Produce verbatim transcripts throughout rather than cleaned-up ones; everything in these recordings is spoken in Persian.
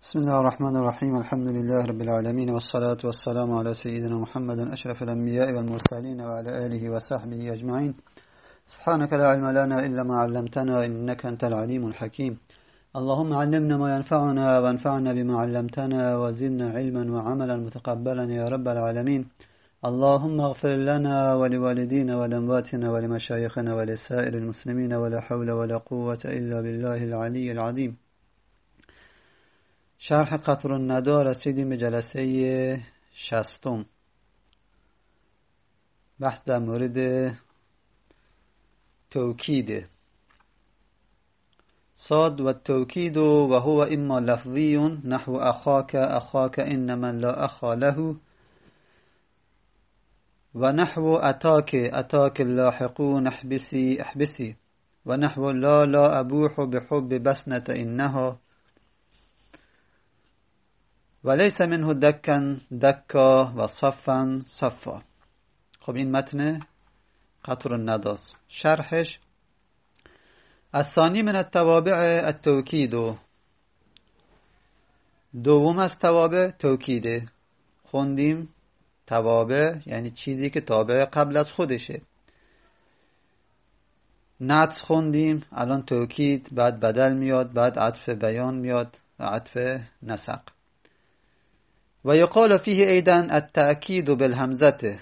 بسم الله الرحمن الرحيم الحمد لله رب العالمين والصلاة والسلام على سيدنا محمد أشرف الأنبياء والمرسلين وعلى آله وصحبه أجمعين. سبحانك لا علم لنا إلا ما علمتنا إنك أنت العليم الحكيم. اللهم علمنا ما ينفعنا وانفعنا بما علمتنا وزدنا علما وعملا متقبلا يا رب العالمين. اللهم اغفر لنا ولوالدينا ولأمواتنا ولمشايخنا ولسائر المسلمين ولا حول ولا قوة إلا بالله العلي العظيم. شرح قطر الندى رسیدیم به جلسه شصتم. بحث در مورد توکید صاد و توکید و هو اما لفظی نحو اخاک اخاک ان من لا اخا له و نحو اتاک اتاک اللاحقون احبسی احبسی و نحو لا لا ابوح بحب بسنة انها وليس منه دكا دكا و صفا صفا. خب این متن قطر الندى. شرحش الثانی من التوابع التوکید، دوم از توابع توکیده. خوندیم توابع یعنی چیزی که تابع قبل از خودشه. نعت خوندیم، الان توکید، بعد بدل میاد، بعد عطف بیان میاد و عطف نسق. و یقال فیه ایدن التأکید بالهمزه.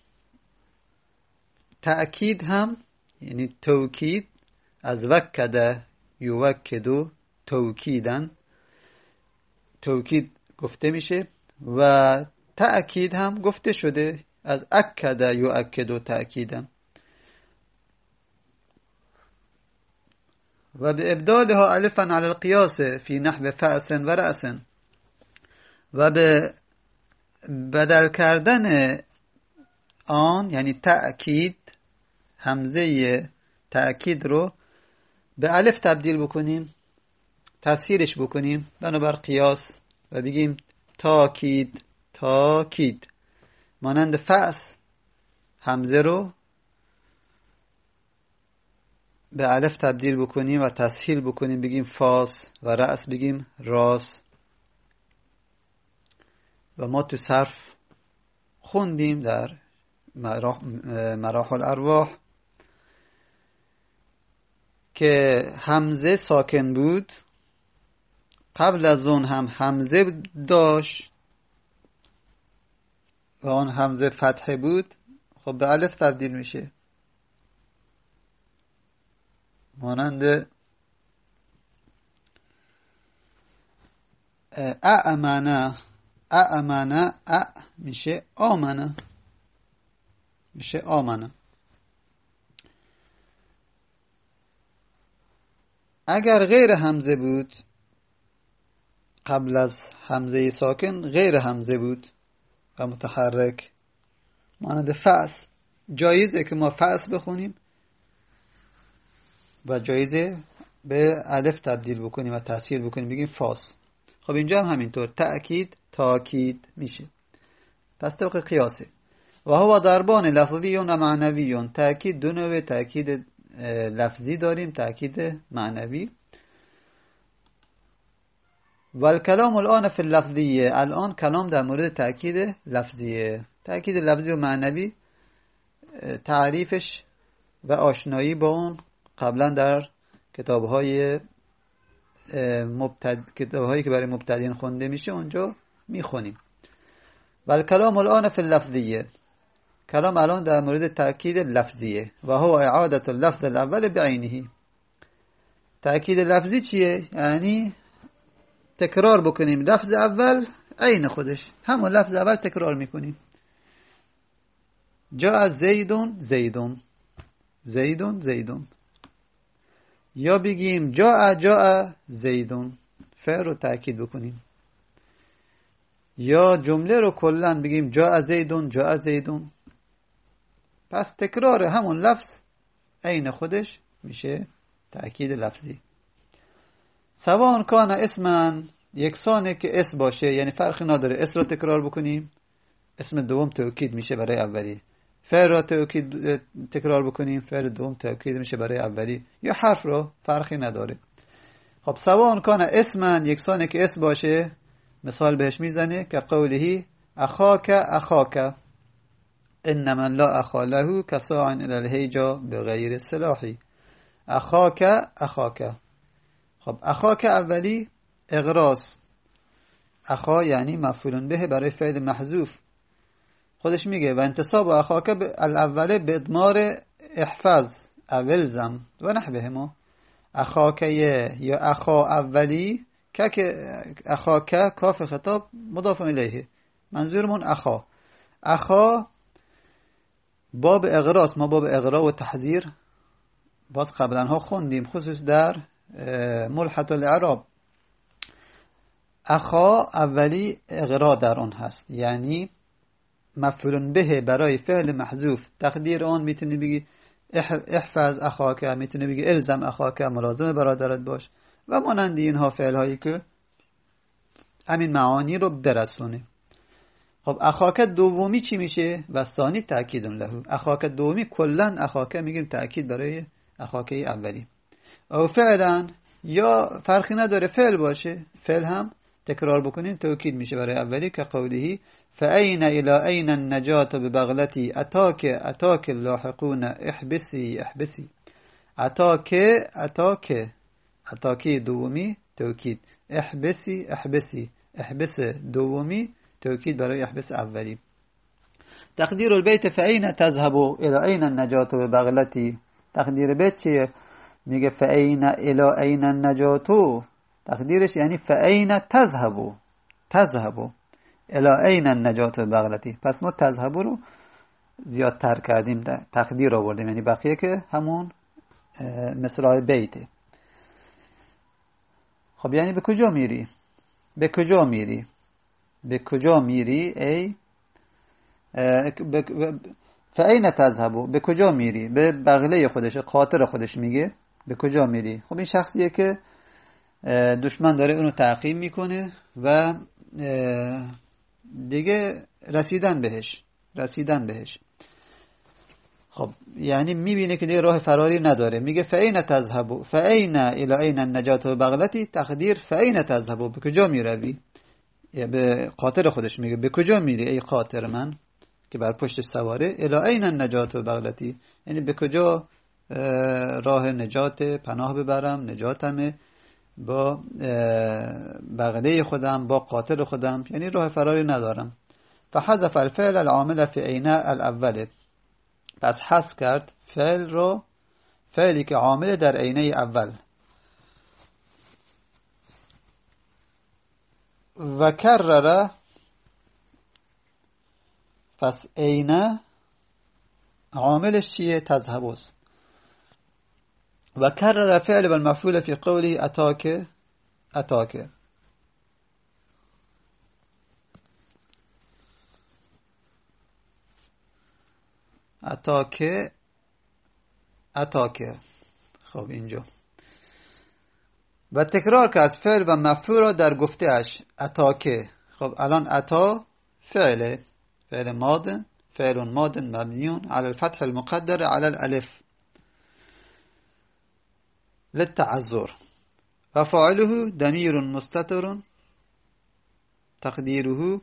تأکید هم یعنی توکید از وکده یوکدو توکیدن، توکید گفته میشه و تأکید هم گفته شده از اکده یوکدو تأکیدن. و به ابدالها الفا علی القیاس فی نحو فأس و رأس، و به بدل کردن آن یعنی تأکید، همزه تأکید رو به الف تبدیل بکنیم، تسهیلش بکنیم بنابر قیاس و بگیم تاکید تاکید. مانند فأس همزه رو به الف تبدیل بکنیم و تسهیل بکنیم بگیم فاس، و رأس بگیم راس. و ما تو صرف خوندیم در مراحل ارواح که همزه ساکن بود، قبل از اون هم همزه داشت و اون همزه فتحه بود، خب به الف تبدیل میشه. مانند اعمنه، اعمنه ا میشه آمنه، میشه آمنه. اگر غیر همزه بود، قبل از همزه ساکن غیر همزه بود و متحرک، مانند فأس، جایزه که ما فأس بخونیم و جایزه به الف تبدیل بکنیم و تسهیل بکنیم بگیم فاس. خب اینجا هم همینطور تأکید تاکید میشه. پس طبق قیاسه. و هو ضربان لفظی و معنوی. تأکید دو نوع تأکید لفظی داریم، تأکید معنوی. و الکلام الان فی اللفظیه. الان کلام در مورد تأکید لفظیه. تأکید لفظی و معنوی تعریفش و آشنایی با اون قبلا در کتاب‌های مبتد... کتاب‌هایی که برای مبتدئین خونده میشه اونجا میخونیم. و کلام الان فی اللفظیه. کلام الان در مورد تأکید لفظیه. و هو اعاده اللفظ الاول بعینه. تأکید لفظی چیه؟ یعنی تکرار بکنیم لفظ اول عین خودش، همون لفظ اول تکرار میکنیم. جاء زیدون زیدون زیدون زیدون، یا بگیم جاء جاء زیدون، فعل رو تأکید بکنیم، یا جمله رو کلن بگیم جاء زیدون جاء زیدون. پس تکرار همون لفظ عین خودش میشه تأکید لفظی. سواء کان اسمن، یکسانه که اسم باشه، یعنی فرقی نداره اسم رو تکرار بکنیم، اسم دوم توکید میشه برای اولی. فعل را توکید تکرار بکنیم، فعل دوم توکید میشه برای اولی، یا حرف را، فرقی نداره. خب سواء کان اسمن، یکسانه که اسم باشه، مثال بهش میزنه که قوله اخاک اخاک انما لا اخا له کساع الی الهیجا بغیر سلاحی. اخاک اخاک. خب اخاک اولی اغراس، اخا یعنی مفعول به برای فعل محذوف. خودش میگه و انتصاب اخاک الاوله به ادمار احفظ اولزم و نحوهما. اخاکیه یا اخا اولی که اخاک کاف خطاب مضاف الیه، منظورمون اخا. اخا باب اغراس، ما باب اغرا و تحذیر باز قبلا ها خوندیم، خصوص در ملحت الاعراب. اخا اولی اغرا در آن هست، یعنی مفعول به برای فعل محذوف. تقدیر آن میتونی بگی احفظ اخاک، میتونی بگی الزم اخاک، ملازم برادرت باش و مانند اینها فعل هایی که همین معانی رو برسونه. خب اخاک دومی چی میشه؟ و ثانی تأکید له. اخاک دومی کلن اخاک میگیم تأکید برای اخاک اولی. او فعلا یا فرقی نداره فعل باشه، فعل هم تکرار بکنین تأکید میشه برای اولی که قوله فأین الى این النجات ببغلتی اتاک اتاک اللاحقون احبسی احبسی. اتاک اتاک اتاکی دومی تأکید، احبسی احبسی احبس دومی تأکید برای احبس اولی. تقدیر البیت فأین تذهب الى این النجات ببغلتی. تقدیر بیت چیه؟ میگه فأین الى این النجات، تقدیرش یعنی فأین تذهب تذهب الى این النجات ببغلتی. پس ما تذهب رو زیادتر کردیم، تقدیر آوردیم، یعنی بقیه که همون مثل بیته. خب یعنی به کجا میری؟ به کجا میری؟ به کجا میری ای فأین تذهب، به کجا میری؟ به بغله خودش، خاطر خودش میگه به کجا میری. خب این شخصیه که دشمن داره اونو تعقیب میکنه و دیگه رسیدن بهش رسیدن بهش خب یعنی میبینه که دیگه راه فراری نداره، میگه فأین تذهب فأین الی این النجات ببغلتی. تقدیر فأین تذهب، به کجا میروی؟ یا به قاطر خودش میگه به کجا میری ای قاطر من که بر پشت سواره. الی این النجات ببغلتی یعنی به کجا راه نجات پناه ببرم، نجاتمه با بغله خودم، با قاطر خودم، یعنی راه فراری ندارم. فحذف الفعل العامل فی عین الاول. پس حذف کرد فعل رو، فعلی که عامل در عینه اول. و کرر، پس عینه عاملش چیه؟ تذهب است. و کرر فعل و المفعول فی قوله اتاک اتاک. اتاک اتاک. خب اینجا و تکرار کرد فعل و مفعول را در گفته اش اتاک. خب الان اتا فعل فعل ماض، فعل ماض مبنی على الفتح المقدر على الالف للتعذر و فاعله ضمیر مستتر تقدیره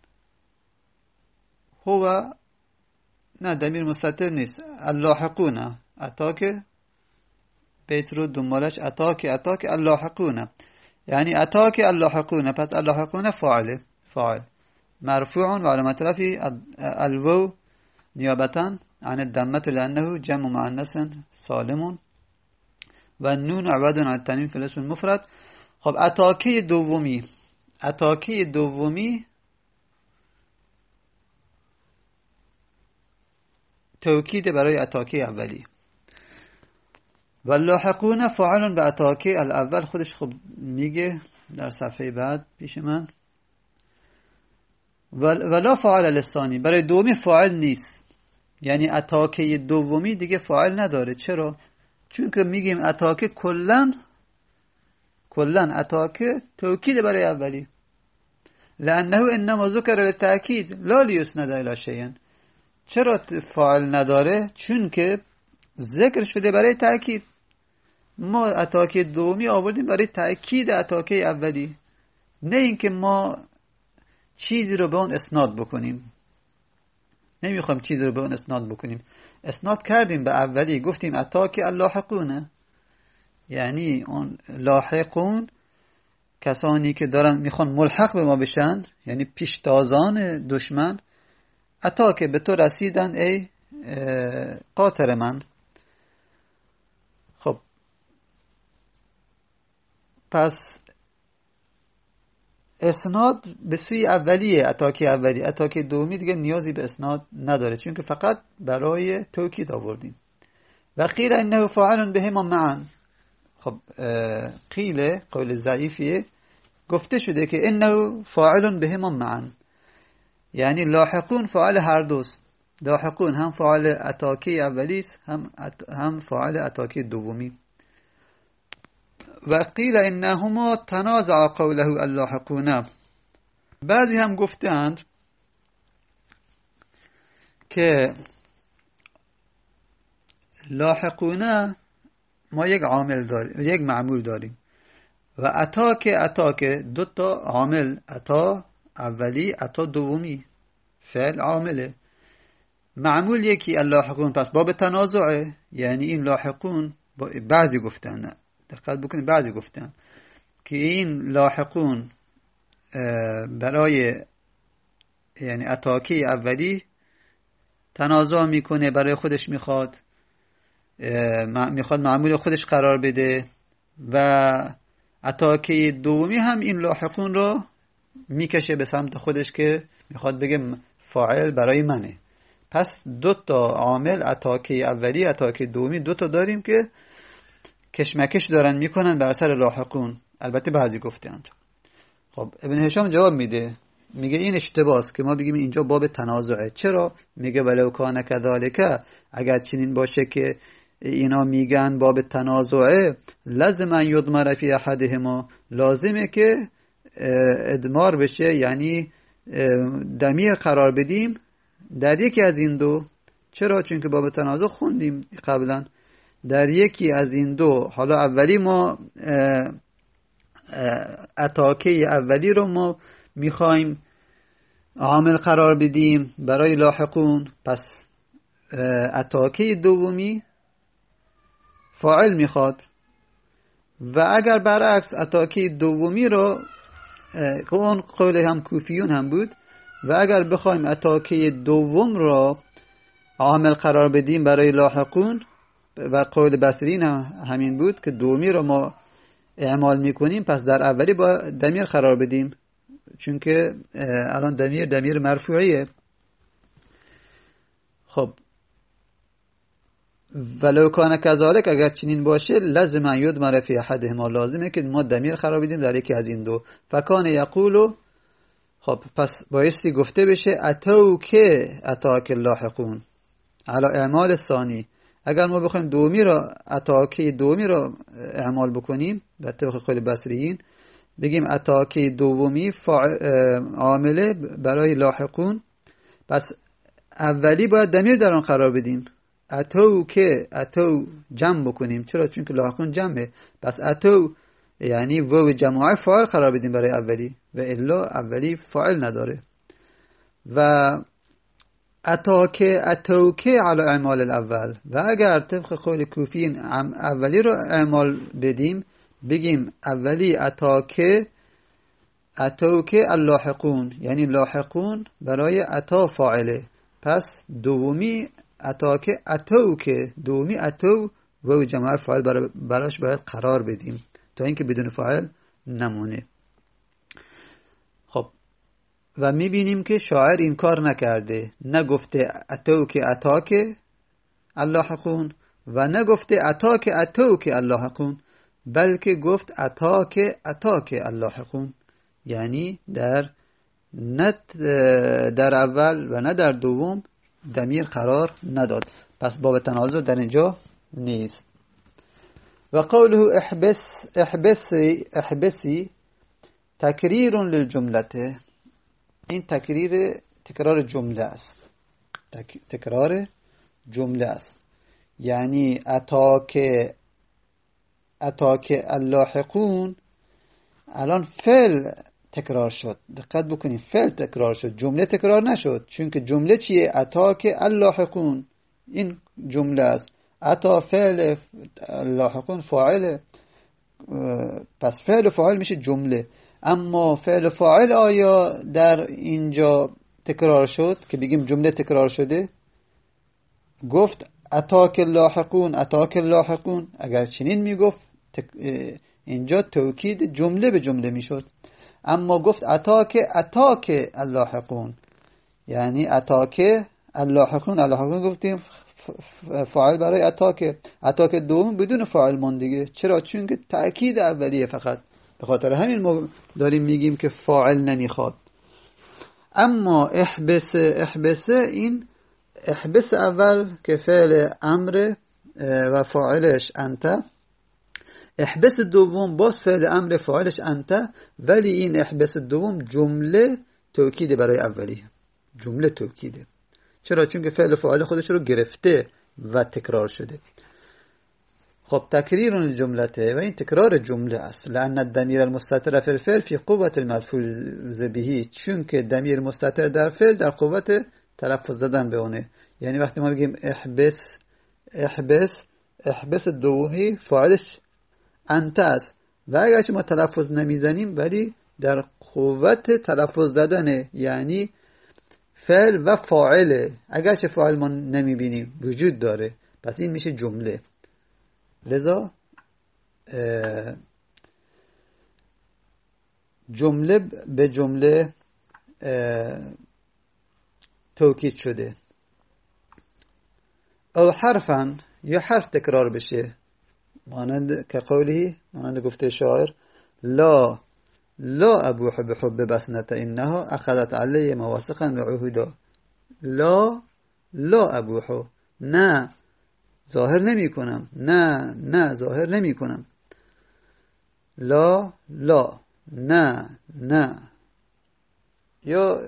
هو. نه ضمیر مستتر نیست، اللاحقون. اتاک بیت رو دنبالش اتاک اتاک اللاحقون، یعنی اتاک اللاحقون. پس اللاحقون فاعل فاعل مرفوع و علامت رفعه الواو نیابتا عن الضمه لانه جمع مؤنث سالم و نون عوض عن التنوین فی الاسم المفرد. خب اتاکی دومی، اتاکی دومی توکید برای اتاکی اولی. و لاحقون فاعل به اتاکی الاول. خودش خب میگه در صفحه بعد پیش من ولا فاعل للثانی، برای دومی فاعل نیست، یعنی اتاکی دومی دیگه فاعل نداره. چرا؟ چون که میگیم اتاکی کلن کلن اتاکی توکید برای اولی، لانه انما ذکر للتاکید لا لیسند الی شیء. چرا فاعل نداره؟ چون که ذکر شده برای تاکید. ما اتاکه دومی آوردیم برای تأکید اتاکه اولی، نه اینکه ما چیزی رو به اون اسناد بکنیم. نمیخوایم چیزی رو به اون اسناد بکنیم. اسناد کردیم به اولی، گفتیم اتاکه اللاحقونه، یعنی اون لاحقون کسانی که دارن میخوان ملحق به ما بشن، یعنی پیشتازان دشمن، اتاکه به تو رسیدن ای قاطر من. خب پس اسناد به سوی اولیه، اتاکه اولی. اتاکه دومی دیگه نیازی به اسناد نداره، چون که فقط برای توکید آوردیم. و قیل انه فاعل بهما معا. خب قیل قول ضعیفیه، گفته شده که انه فاعل بهما معا، یعنی لاحقون فاعل هر دوست. لاحقون هم فاعل اتاکه اولیست، هم هم فاعل اتاکه دومی. و قیل انهما تنازع قوله اللاحقون. بعضی هم گفتند که لاحقون ما یک عامل داریم، یک معمول داریم، و اتاکه اتاکه دو تا عامل، اتا اولی اتا دومی، فعل عامله، معمول یکی اللاحقون. پس باب تنازعه، یعنی این لاحقون بعضی گفتن، دقت بکنید، بعضی گفتن که این لاحقون برای یعنی اتاکه اولی تنازع میکنه، برای خودش میخواد میخواد معمول خودش قرار بده، و اتاکه دومی هم این لاحقون رو میکشه به سمت خودش که میخواد بگه فاعل برای منه. پس دو تا عامل، اتاکه اولی اتاکه دومی، دو تا داریم که کشمکش دارن میکنن بر سر لاحقون. البته بعضی گفتند. خب ابن هشام جواب میده، میگه این اشتباهه که ما بگیم اینجا باب تنازعه. چرا؟ میگه ولو کان کذالک، اگر چنین باشه که اینا میگن باب تنازعه، لازم ان یضمر فی احدهما، لازمه که ادمار بشه، یعنی ضمیر قرار بدیم در یکی از این دو. چرا؟ چون که باب تنازع خوندیم قبلا، در یکی از این دو. حالا اولی ما اتاکه اولی رو ما میخوایم عامل قرار بدیم برای لاحقون، پس اتاکه دومی فاعل میخواد. و اگر برعکس اتاکه دومی رو که اون قول هم کوفیون هم بود، و اگر بخوایم اتاکه دوم رو عامل قرار بدیم برای لاحقون، و قول بصرین هم همین بود که دومی رو ما اعمال میکنیم، پس در اولی با ضمیر قرار بدیم، چون که الان ضمیر ضمیر مرفوعیه. خب ولو کان کذالک، اگر چنین باشه، لازم ان یضمر فی احدهما، لازمه که ما ضمیر قرار بدیم در یکی از این دو. فکان یقول، خب پس بایستی گفته بشه اتو که اتاک اللاحقون علی اعمال ثانی. اگر ما بخوایم دومی را اتاکه دومی را اعمال بکنیم به طبق قول بصریین، بگیم اتاکه دومی عامله برای لاحقون، پس اولی باید ضمیر در آن قرار بدیم. اتو که اتو جمع بکنیم، چرا؟ چون که لاحقون جمعه، پس اتو یعنی واو جماعه فاعل قرار بدیم برای اولی، و الا اولی فاعل نداره. و اتاکه اتوکه علی اعمال الاول، و اگر طبق قول کوفیین اولی رو اعمال بدیم، بگیم اولی اتاکه اتوکه اللاحقون، یعنی لاحقون برای اتا فاعله، پس دومی اتاکه اتوکه، دومی اتو و جمع فاعل براش باید قرار بدیم تا اینکه بدون فاعل نمونه. خب و میبینیم که شاعر این کار نکرده، نگفته اتوکه اتاکه اللاحقون و نگفته اتاکه اتوکه اللاحقون، بلکه گفت اتاکه اتاکه اللاحقون، یعنی در نه در اول و نه در دوم ضمیر قرار نداد. پس باب تنازع در اینجا نیست. و قوله احبس احبسی احبسی تکریر للجملته، این تکریر تکرار جمله است، تک... تکرار جمله است، یعنی اتاکه اتاک اللاحقون الان فعل تکرار شد. دقت بکنید، فعل تکرار شد، جمله تکرار نشد. چون که جمله چیه؟ اتاک اللاحقون، این جمله است. اتا فعل، لاحقون فاعله، پس فعل و فاعل میشه جمله. اما فعل و فاعل آیا در اینجا تکرار شد که بگیم جمله تکرار شده؟ گفت اتاک اللاحقون، اتاک اللاحقون. اگر چنین میگفت تک... اینجا توکید جمله به جمله میشد. اما گفت اتاک اتاک اللاحقون، یعنی اتاک اللاحقون. اللاحقون گفتیم فاعل برای اتاک. اتاک دوم بدون فاعل مون دیگه. چرا؟ چون که تأکید اولیه فقط. به خاطر همین ما داریم میگیم که فاعل نمیخواد. اما احبس، احبس این احبس اول که فعل امر و فاعلش انت، احبس دوم باز فعل امر فاعلش انت، ولی این احبس دوم جمله توکید برای اولیه، جمله توکیده. چرا؟ چون که فعل فاعل خودش رو گرفته و تکرار شده. خب تکریر الجملته، و این تکرار جمله است. لأن الضمیر المستتر فی الفعل فی قوت الملفوظ به، چون که ضمیر مستتر در فعل در قوت تلفظ زدن به اونه. یعنی وقتی ما بگیم احبس، احبس، احبس دومی فاعلش انت است و اگرچه ما تلفظ نمیزنیم ولی در قوت تلفظ زدنه، یعنی فعل و فاعله، اگرچه فاعل ما نمیبینیم وجود داره، پس این میشه جمله. لذا جمله به جمله توکید شده. او حرفا، یا حرف تکرار بشه، مانند که قولی، مانند گفته شاعر لا لا ابوح بحب بسنت انها اخذت علی مواثقا و عهودا. لا لا ابوح، نه ظاهر نمی کنم، نه نه ظاهر نمی کنم. لا لا، نه نه، یا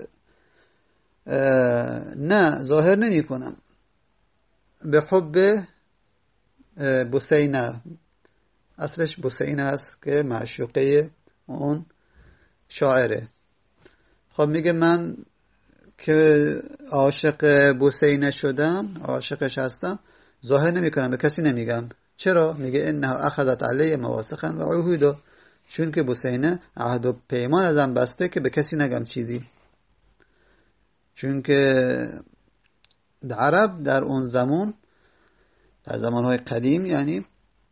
نه ظاهر نمی کنم به حب بسینه. اصلش بسینه است که معشوقه اون شاعره. خب میگه من که عاشق بسینه شدم، عاشقش هستم، ظاهر نمی کنم، به کسی نمیگم. چرا؟ میگه انها اخذت علی مواثقا و عهودا، چون که بسینه عهد و پیمان ازم بسته که به کسی نگم چیزی. چون که عرب در اون زمان، در زمانهای قدیم، یعنی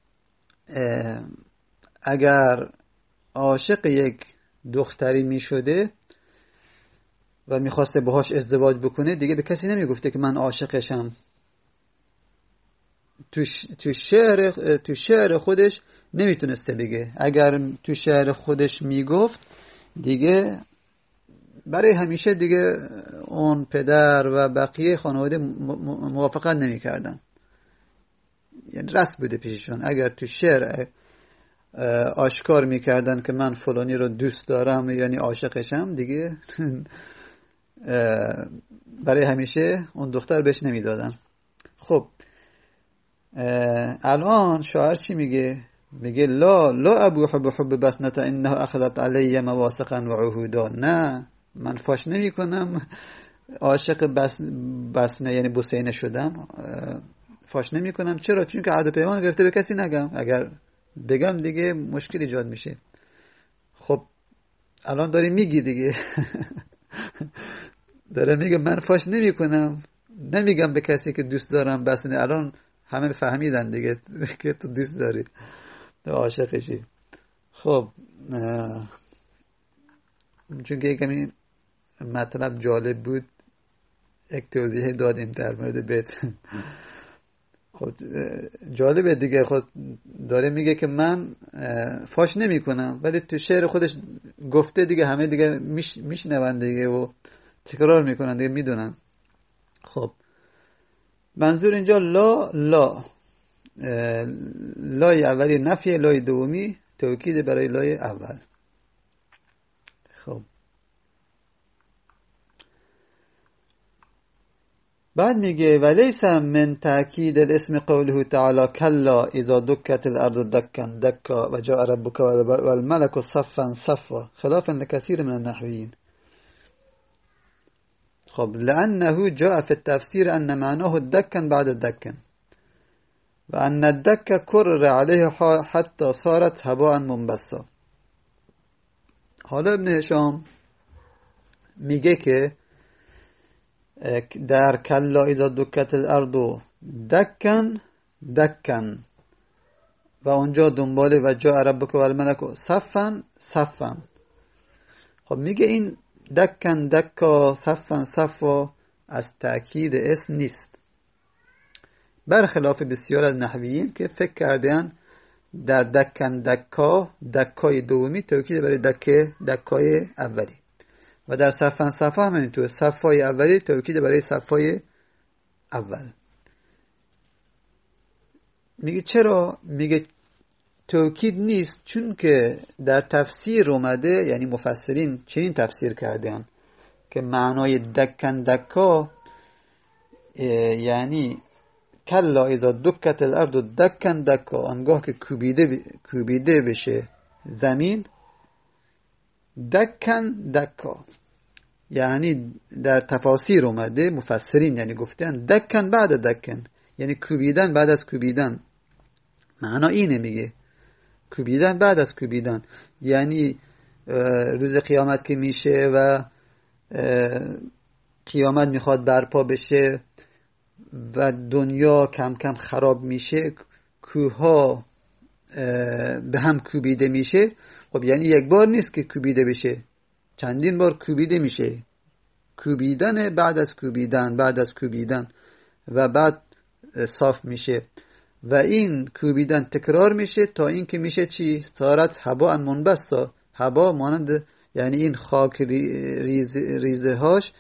اگر عاشق یک دختری می شده و می خواسته باهاش ازدواج بکنه، دیگه به کسی نمی گفته که من عاشقشم. تو تو شعر تو شعر خودش نمیتونسته بگه. اگر تو شعر خودش میگفت دیگه برای همیشه دیگه اون پدر و بقیه خانواده موافقت نمیکردن. یعنی رسم بوده پیششون. اگر تو شعر آشکار میکردن که من فلانی رو دوست دارم، یعنی عاشقشم، دیگه برای همیشه اون دختر بهش نمیدادن. خب الان شاعر چی میگه؟ میگه لا لا ابوح بحب بسنت انها اخذت علی مواثقا و عهودا. نه، من فاش نمی کنم عاشق بس بسنه یعنی بسینه شدم، فاش نمی کنم. چرا؟ چون که عهد و پیمان گرفته به کسی نگم. اگر بگم دیگه مشکل ایجاد میشه. خب الان داری میگی دیگه داره میگه من فاش نمی کنم، نمیگم به کسی که دوست دارم بسنه. الان همه فهمیدن دیگه که تو دوست داری، تو عاشقشی. خب چون که کمی مطلب جالب بود، یک توضیح دادیم در مورد بیت. خب جالبه دیگه. خود داره میگه که من فاش نمی کنم، ولی تو شعر خودش گفته دیگه، همه دیگه میش میشنون دیگه و تکرار میکنن دیگه، میدونن. خب منظور اینجا لا لا، لای اولی نفی، لای دومی توکید برای لای اول. خب بعد میگه ولیس من تأکید الاسم قوله تعالی کلا اذا دکت الارض دکن دکا و جاء ربک والملك صفا صفا خلافا لكثير من النحويين. خب لأنه جاء في التفسير أن معناه الدكن بعد الدكن وأن الدك كرر عليه حتى صارت هباء منبثا. حالا ابن هشام میگه که در کلا اذا دکت الارض دکن دکن و اونجا دنباله و جاء ربک والملک صفا صفا. خب میگه این دکن دکا صفا صفا از تأکید اسم نیست، برخلاف بسیار از نحویین که فکر کردن در دکن دکا دکای دومی تأکید برای دکه دکای اولی و در صفا صفا هم اینطور صفای اولی تأکید برای صفای اول. میگه چرا؟ میگه تأکید نیست چون که در تفسیر اومده، یعنی مفسرین چنین تفسیر کردن که معنای دکن دکا یعنی کلا اذا دکت الارض دکن دکا، آنگاه که کوبیده کوبیده بشه زمین، دکن دکا یعنی در تفاسیر اومده مفسرین یعنی گفتن دکن بعد دکن یعنی کوبیدن بعد از کوبیدن. معنا اینه، میگه کوبیدن بعد از کوبیدن یعنی روز قیامت که میشه و قیامت میخواد برپا بشه و دنیا کم کم خراب میشه، کوها به هم کوبیده میشه. خب یعنی یک بار نیست که کوبیده بشه، چندین بار کوبیده میشه، کوبیدن بعد از کوبیدن بعد از کوبیدن و بعد صاف میشه و این کوبیدن تکرار میشه تا این که میشه چی؟ صارت هبا منبثا. هبا مانند یعنی این خاک ریز ریزه هاش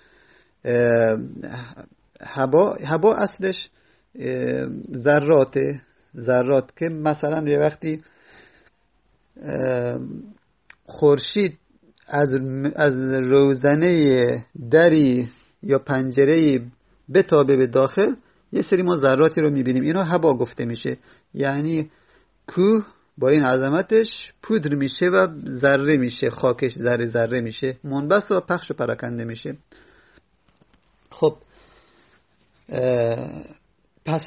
هبا هبا اصلش ذراته ذرات که مثلا یه وقتی خورشید از از روزنه دری یا پنجره بتابه به داخل، یه سری ما ذراتی رو میبینیم، اینا هبا گفته میشه. یعنی کوه با این عظمتش پودر میشه و ذره میشه، خاکش ذره ذره میشه، منبث و پخش و پراکنده میشه. خب پس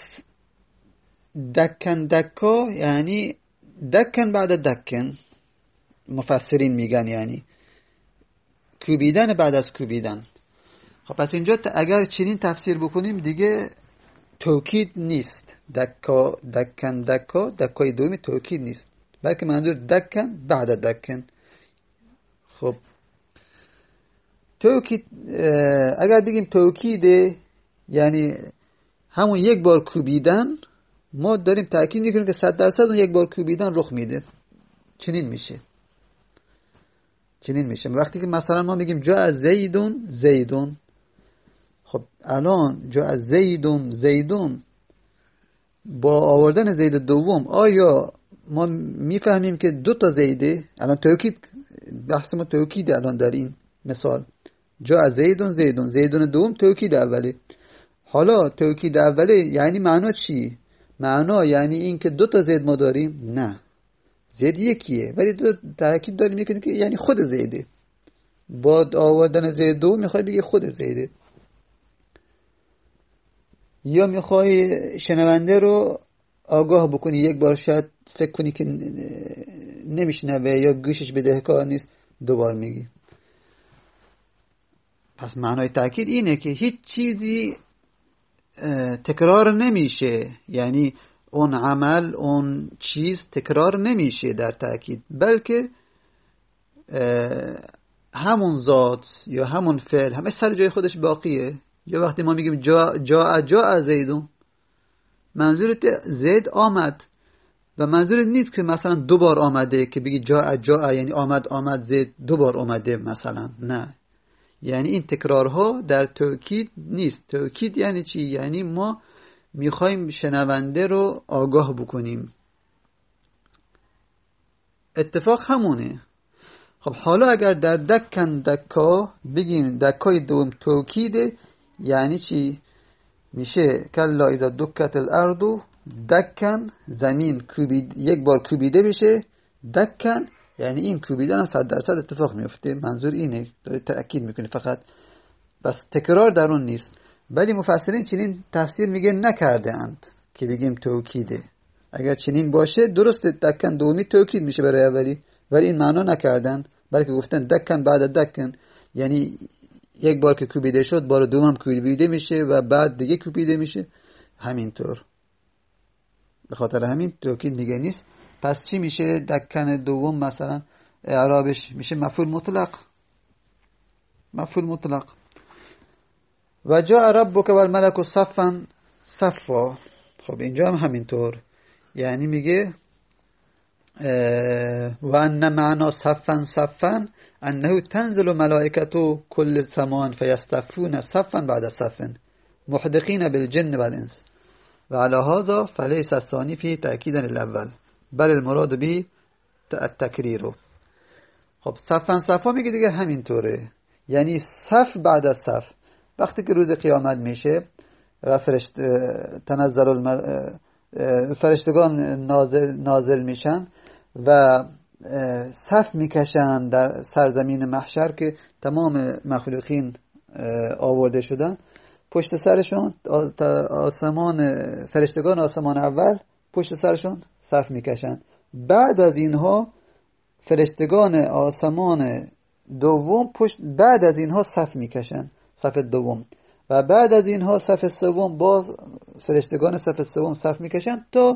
دکن دکا یعنی دکن بعد دکن، مفسرین میگن یعنی کوبیدن بعد از کوبیدن. خب پس اینجا اگر چنین تفسیر بکنیم دیگه توکید نیست، دکا دکن دکا دکای دومی توکید نیست، بلکه منظور دکن بعد دکن. خب توکید اگر بگیم توکیده یعنی همون یک بار کوبیدن، ما داریم تأکید میکنیم که صد درصد اون یک بار کوبیدن رخ میده. چنین میشه چنین میشه وقتی که مثلا ما میگیم جاء زیدون زیدون، خب الان جاء زیدون زیدون با آوردن زید دوم آیا ما میفهمیم که دو تا زیده؟ الان توکید، بحث ما توکیده الان در این مثال، جاء زیدون زیدون، زیدون دوم توکید اوله. حالا توکید اوله یعنی معنا چی؟ معنا یعنی این که دو تا زید ما داریم؟ نه، زید یکیه ولی دو تاکید داریم میکنیم که یعنی خود زیده. با آوردن زید دوم میخوای بگی خود زیده، یا میخوای شنونده رو آگاه بکنی، یک بار شاید فکر کنی که نمیشنوه یا گوشش بدهکار نیست، دوبار میگی. پس معنای تاکید اینه که هیچ چیزی تکرار نمیشه، یعنی اون عمل اون چیز تکرار نمیشه در تاکید، بلکه همون ذات یا همون فعل همه سر جای خودش باقیه. یا وقتی ما میگیم جا جا جا زیدون، منظورت زید آمد و منظورت نیست که مثلا دو بار آمده که بگی جا جا یعنی آمد آمد زید دو بار اومده مثلا، نه، یعنی این تکرارها در توکید نیست. توکید یعنی چی؟ یعنی ما میخوایم شنونده رو آگاه بکنیم. اتفاق همونه. خب حالا اگر در دکن دکا بگیم دکای دوم توکیده، یعنی چی؟ میشه کلا اذا دکت الارض دکن، زمین کوبید یک بار کوبیده بشه، دکن یعنی این کوبیدن هم صد درصد اتفاق میفته. منظور اینه، داره تأکید میکنه فقط، بس تکرار در اون نیست. ولی مفسرین چنین تفسیر میگه نکرده اند که بگیم توکیده. اگر چنین باشه درست دکن دومی توکید میشه برای اولی، ولی این معنا نکردن، بلکه گفتن دکن بعد دکن، یعنی یک بار که کوبیده شد بار دوم هم کوبیده میشه و بعد دیگه کوبیده میشه، همینطور. به خاطر همین توکید میگه نیست. پس چی میشه دکن دوم؟ مثلا اعرابش میشه مفعول مطلق، مفعول مطلق. و جاء ربک والملک صفا صفا. خب اینجا هم همینطور، یعنی میگه و ان معنا صفا صفا انه تنزل ملائکه كل سمان فيصطفون صفا بعد صف محدقين بالجن والانس و على هذا فليس الثاني فيه تأكيدا للاول بل المراد به التکریر. خب صفا صفا میگه دیگه همینطوره، یعنی صف بعد از صف. وقتی که روز قیامت میشه و فرشت تنزل المل... فرشتگان نازل نازل میشن و صف میکشن در سرزمین محشر که تمام مخلوقین آورده شدن، پشت سرشون آسمان، فرشتگان آسمان اول پشت سرشون صف میکشن. بعد از اینها فرشتگان آسمان دوم پشت بعد از اینها صف میکشن، صف دوم، و بعد از اینها صف سوم باز فرشتگان صف سوم صف میکشن تا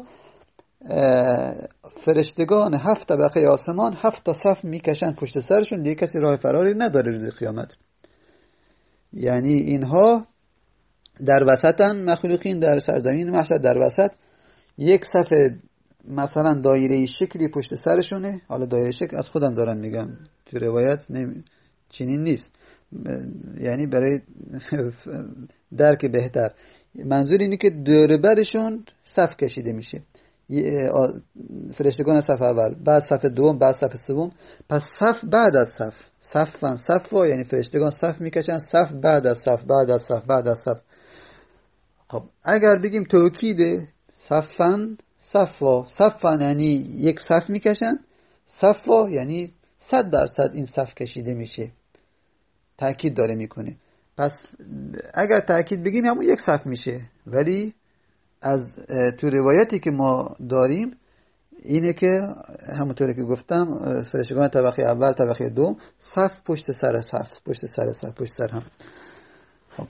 فرشتگان هفت طبقه آسمان هفت تا صف میکشن پشت سرشون. دیگه کسی راه فراری نداره روز قیامت. یعنی اینها در وسطن، مخلوقین در سرزمین محشر در وسط، یک صف مثلا دایره شکلی پشت سرشونه. حالا دایره شکل از خودم دارم میگم، تو روایت نمی... چنین نیست، یعنی برای درک بهتر منظور اینه که دور برشون صف کشیده میشه، فرشتگان صف اول، بعد صف دوم، بعد صف سوم، پس صف بعد از صف، صفن صفا، یعنی فرشتگان صف میکشن، صف بعد از صف، بعد از صف، بعد از صف. خب اگر بگیم توکیده، صفن صفا، صفن یعنی یک صف میکشن، صفا یعنی صد درصد این صف کشیده میشه، تأکید داره میکنه. پس اگر تأکید بگیم همون یک صف میشه، ولی از تو روایتی که ما داریم اینه که همونطوری که گفتم فرشتگان طبقه اول، طبقه دوم، صف پشت سر صف، پشت سر صف، پشت سر هم. خب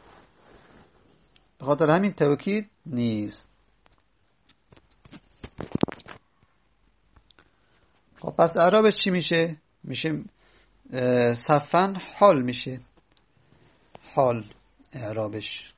به خاطر همین توکید نیست. خب پس اعرابش چی میشه؟ میشه صفن حال میشه، حال اعرابش.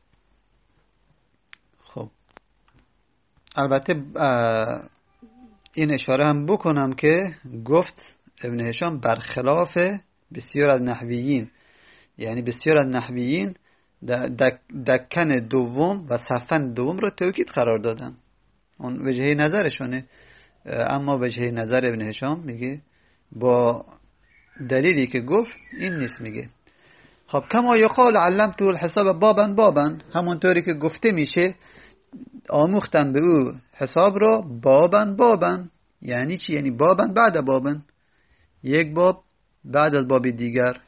خب البته این اشاره هم بکنم که گفت ابن هشام برخلاف بسیار از نحویین، یعنی بسیار از نحویین دک دکن دوم و صفن دوم رو توکید قرار دادن، اون وجهه نظرشونه. اما وجهه نظر ابن هشام میگه با دلیلی که گفت این نیست. میگه خب کما یقال علمته الحساب بابا بابا، همونطوری که گفته میشه آموختم به او حساب را بابا بابا. یعنی چی؟ یعنی بابا بعد بابا، یک باب بعد از باب دیگر.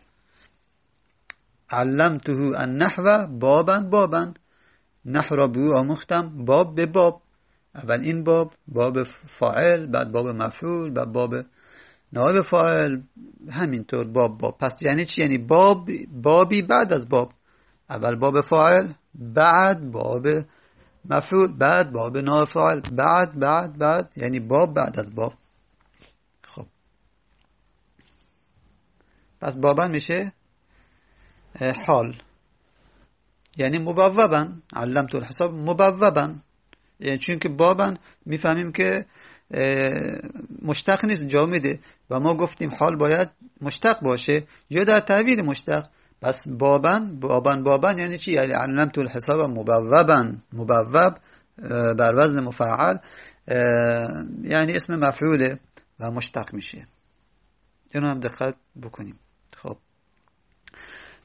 علمته النحو بابا بابا، نحو را به او آموختم باب به باب. اول این باب، باب فاعل، بعد باب مفعول، بعد باب نائب فاعل، همینطور باب باب. پس یعنی چی؟ یعنی باب بابی بعد از باب، اول باب فاعل، بعد باب مفعول، بعد باب نائب فاعل، بعد بعد بعد یعنی باب بعد از باب. خب پس بابا میشه حال، یعنی مبوبا. علمت الحساب مبوبا، یعنی چون که بابا میفهمیم که مشتق نیست، جامده، و ما گفتیم حال باید مشتق باشه یا در تعویل مشتق. پس بابا بابا بابا یعنی چی؟ یعنی علمت الحساب مبوبا، مبوب بر وزن مفعل، یعنی اسم مفعوله و مشتق میشه. اینو هم دقت بکنیم. خب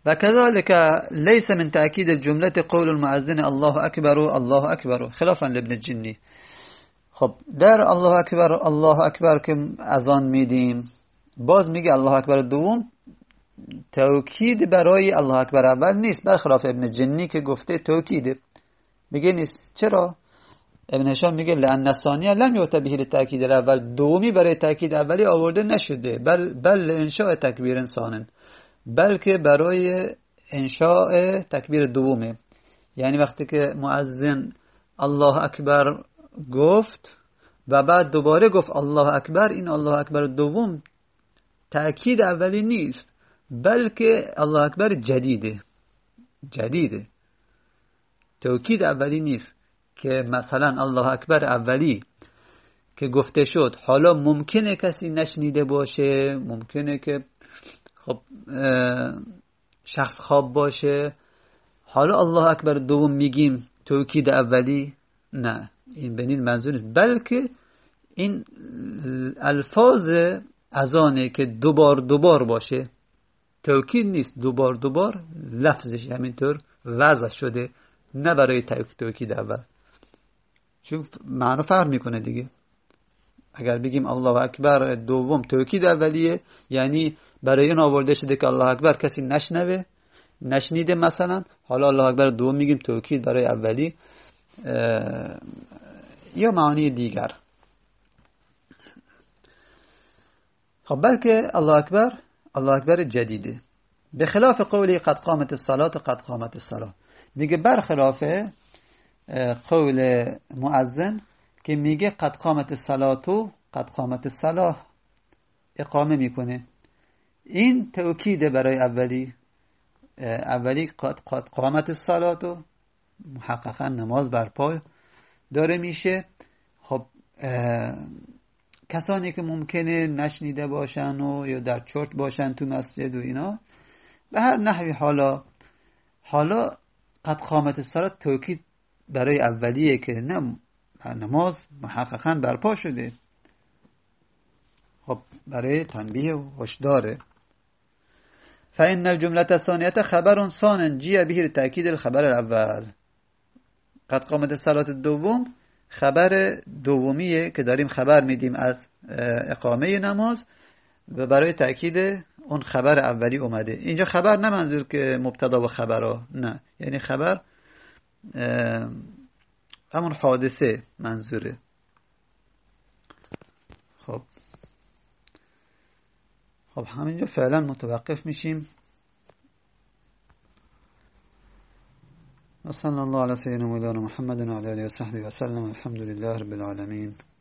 وكذلك ليس من تأكيد الجملة قول المؤذن الله أكبر الله أكبر خلافا لابن الجني. خب در الله اکبر الله اکبر که اذان میدیم باز میگه الله اکبر دوم توکید برای الله اکبر اول نیست، برخلاف ابن جنی که گفته توکیده، میگه نیست. چرا؟ ابن هشام میگه لأن الثانیه لم یؤت به للتأکید الاول، دومی برای تأکید اولی آورده نشده، بل بل انشاء تکبیر انسان، بلکه برای انشاء تکبیر دومه. یعنی وقتی که مؤذن الله اکبر گفت و بعد دوباره گفت الله اکبر، این الله اکبر دوم تأکید اولی نیست، بلکه الله اکبر جدیده جدیده توکید اولی نیست. که مثلا الله اکبر اولی که گفته شد حالا ممکنه کسی نشنیده باشه، ممکنه که خب شخص خواب باشه، حالا الله اکبر دوم میگیم توکید اولی، نه این به این منظور نیست، بلکه این الفاظ اذانه که دوبار دوبار باشه توکید نیست، دوبار دوبار لفظش همینطور وضع شده، نه برای توکید اول، چون معنی فرق میکنه دیگه. اگر بگیم الله اکبر دوم توکید اولیه، یعنی برای این آورده شده که الله اکبر کسی نشنوه نشنیده مثلا، حالا الله اکبر دوم میگیم توکید برای اولی، یا معانی دیگر. خب بلکه الله اکبر الله اکبر جدیده، به خلاف قولی قد قامت الصلاة قد قامت الصلاة، میگه برخلاف قول مؤذن که میگه قد قامت الصلاة قد قامت الصلاة اقامه میکنه، این توکید برای اولی، اولی قد قد قامت الصلاة محققا نماز برپا داره میشه. خب کسانی که ممکنه نشنیده باشن و یا در چرت باشن تو مسجد و اینا، به هر نحوی حالا حالا قد قامت الصلاة توکید برای اولیه که نه نماز محققا برپا شده، خب برای تنبیه و هشداره. فإن الجملة الثانية خبر ثان جيء به لتأكيد الخبر الأول. قد قامت الصلاة دوم خبر دومیه که داریم خبر میدیم از اقامه نماز و برای تأکید اون خبر اولی اومده. اینجا خبر نه منظور که مبتدا و خبرها، نه، یعنی خبر همون حادثه منظوره. خب خب همینجا فعلا متوقف میشیم. و صلی الله علی سیدنا مولانا محمد و علی آله و صحبه و سلم. الحمد لله رب العالمین.